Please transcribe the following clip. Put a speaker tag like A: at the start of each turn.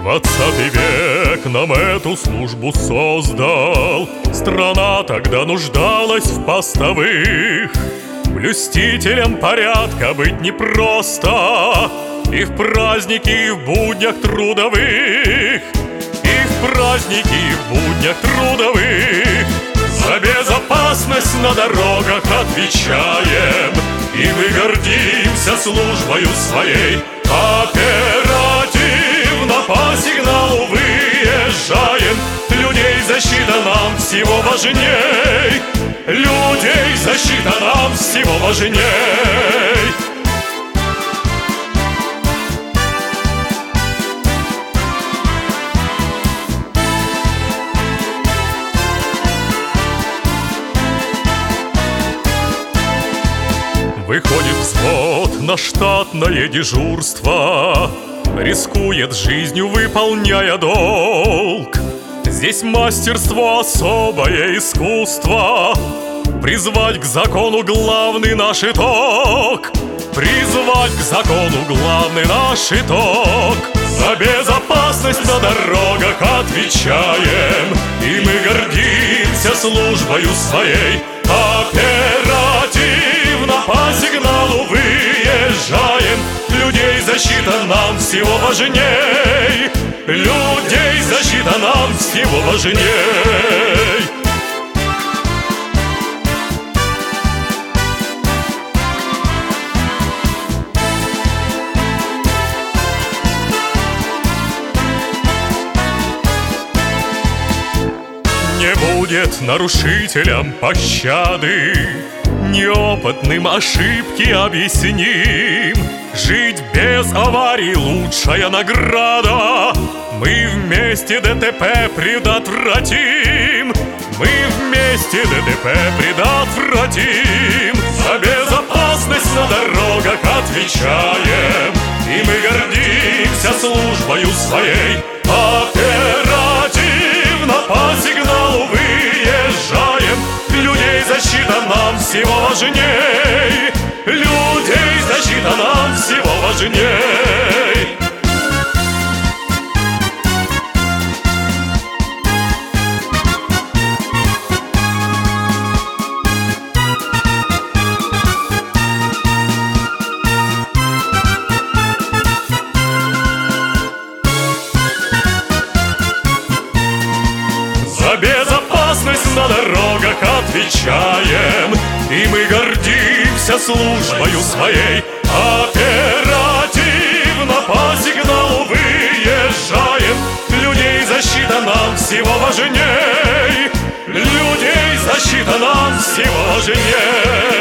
A: 20 век нам эту службу создал. Страна тогда нуждалась в постовых. Блюстителем порядка быть непросто, и в праздники, и в буднях трудовых, и в праздники, и в буднях трудовых. За безопасность на дорогах отвечаем, и мы гордимся службою своей. Оперативно по сигналу выезжаем. Людей защита нам всего важней. Людей защита нам всего важней. Выходит взвод на штатное дежурство, рискует жизнью, выполняя долг. Здесь мастерство, особое искусство, призвать к закону главный наш итог. Призвать к закону главный наш итог. За безопасность на дорогах отвечаем, и мы гордимся службою своей. Оперативно по сигналу выезжаем. Людей защита нам всего важней. Людей защита нам всего важней. Не будет нарушителям пощады, неопытным ошибки объясним. Жить без аварий — лучшая награда. Мы вместе ДТП предотвратим. Мы вместе ДТП предотвратим. За безопасность на дорогах отвечаем, и мы гордимся службою своей. Оперативно по сигналу выезжаем. Людей защита нам всего важней. Людей защита нам всего важней. За безопасность на дорогах отвечаем, и мы гордимся службою своей. Оперативно по сигналу выезжаем. Людей защита нам всего важней. Людей защита нам всего важней.